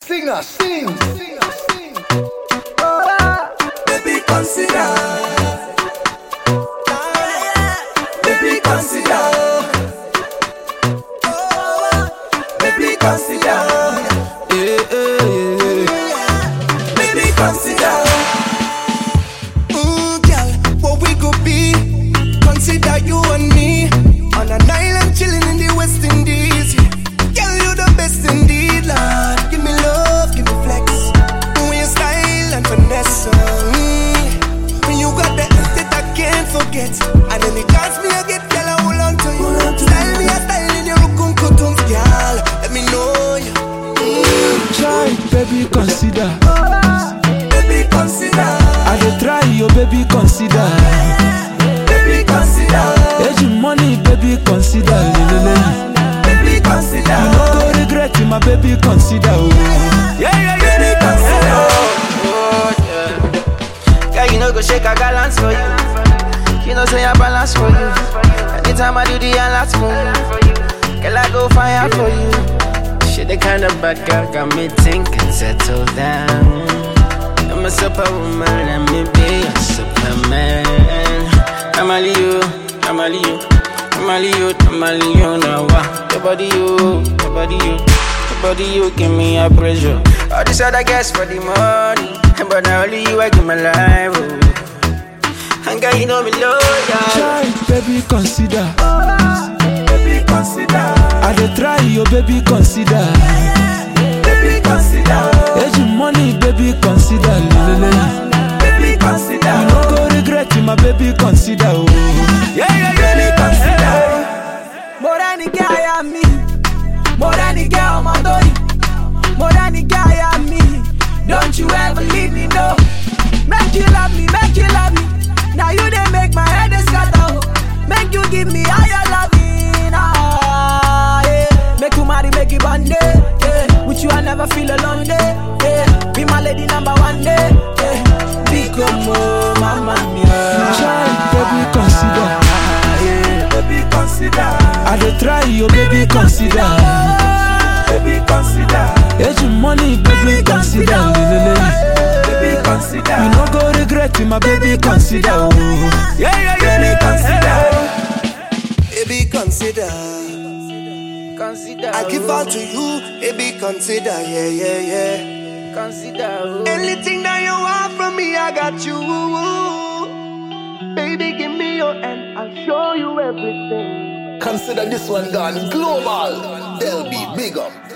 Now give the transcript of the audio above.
Singer, sing. Baby, consider. Baby, consider. Baby, consider. Baby, consider. Girl, what we could be. Consider you and me on an island chilling in the West Indies. Girl, you the best indeed, Lord. Give me love, give me flex. With your style and finesse. When you got that that I can't forget. And then it chance me I get, girl, I hold on to you. Style me a style in your rukun kutungs, girl. Let me know you. Try, baby, consider. Baby, consider. I dey try, your baby, consider. Baby, consider. Age money, baby, consider. Lelele. Baby, consider. You no go regret it, my baby, consider. Baby, consider. Girl, you know go shake a gallant for you. You know say I balance for you. Anytime I do the last move, girl, I go fire for you. She the kind of bad girl got me thinking, settle down. I'm a superwoman, let me be a superman. I'm only you, I'm only you, I'm only you, I'm only you now. Your body you, give me a pressure. All this other guys for the money, but now only you I give my life. Oh. And girl, you know me loyal. Try, baby, consider. Baby, consider. I dey try, your baby, consider. Baby, consider. Age money, baby, consider. Lelele. Baby, consider. You no go regret it, my baby, consider. Baby, consider. More than the guy and me, more than the girl, my body, more than the guy and me. Don't you ever leave me, no. Make you love me, make you love me. Now you they make my head scatter. Make you give me higher loving, yeah. Make you marry, make you bond, yeah. With you I never feel alone, yeah. Be my lady number one, yeah. Big como, mama mia. Try, baby, consider. Baby, consider. I dey try, your baby, consider. Baby, consider. Age money, baby, consider. Lelele. Baby, consider. You no go regret it, my baby, consider. Baby, consider. Baby, consider. Consider. I give all to you. Baby, consider. Yeah. Consider. Anything that you want from me, I got you. Baby, give me your hand. I'll show you everything. Consider this one gone global. They'll be big up.